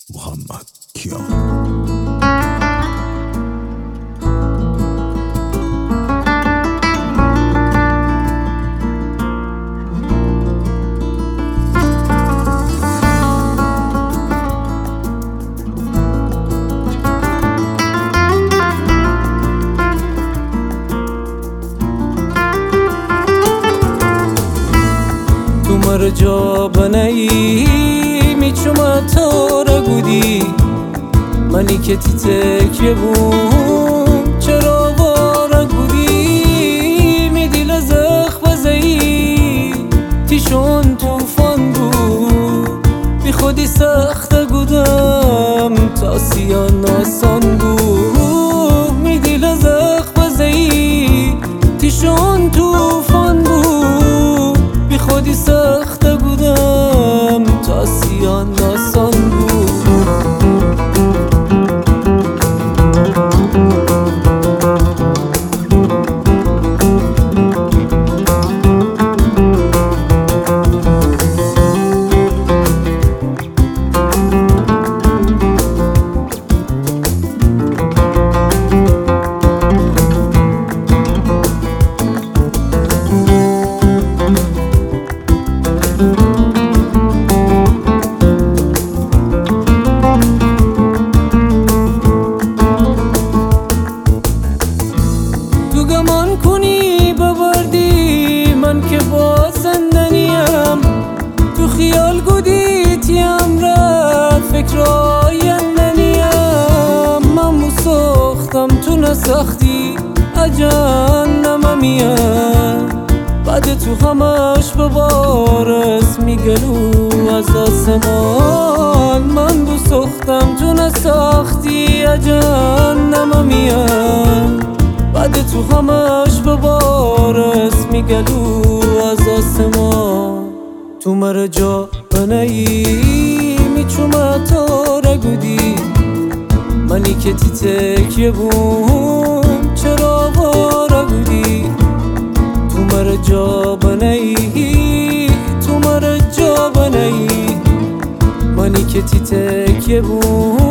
محمد کیا مر جا بنایی میچوم تو را گودی منی که تی تکیه بوم چرا وارا گودی میدی لزخ بزایی تیشون توفان بود بی خودی سخت گودم تا سیان آسان بود میدی لزخ بزایی تیشون توفان بود بی خودی سخت بودم تا سیان آسان بود گمان کنی ببردی من که باز زندنیم تو خیال گودیتیم را فکر آیندنیم من بو ساختم تو نساختی اجانم میم بعد تو همش ببارس میگلو از آسمان من بو ساختم تو نساختی اجانم میم بعد تو همش ببارس میگلو از آسمان تو مر جا بنایی میچوم تو را گودی منی که تی تکیه بوم چرا وارا گودی تو مر جا بنایی تو مر جا بنایی منی که تی تکیه بوم